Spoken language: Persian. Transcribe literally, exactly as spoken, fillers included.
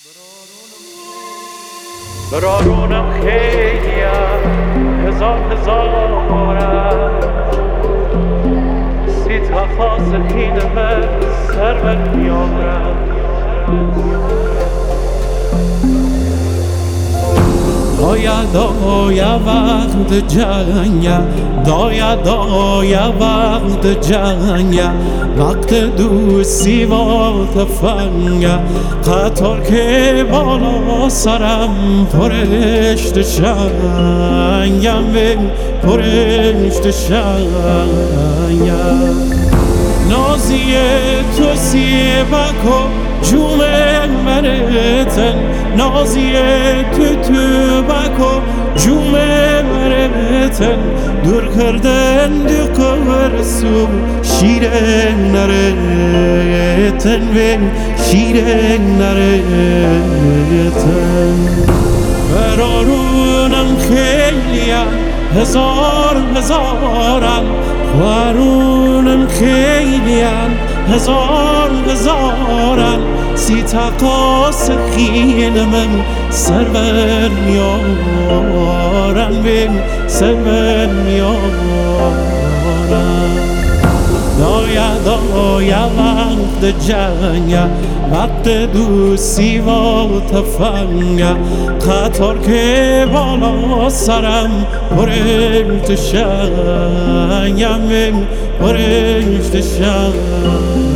برارونم خیلیم هزار هزارم سی تا خاص خیلم سر بر میارم دایا دایا وقت جنگه دایا دایا وقت جنگه وقت دوستی وقت فنگه قطار که بالا سرم پرشت شنگم بین پرشت شنگم نازی تو سیبکو جومه مرتن نازی تو تو بکو جومه مرتن دور کردن دو قرسو شیره نرتن و شیره نرتن برارونم خیلیم هزار هزارم خوارونم خیلیم هزار هزارم سی تا قاس خیلمم سر بر میارم بین سر بر میارم دایا دایا وقت جنگه وقت دوستی وقت فنگه قطار که بالا سرم پرشت شنگم پرشت شنگم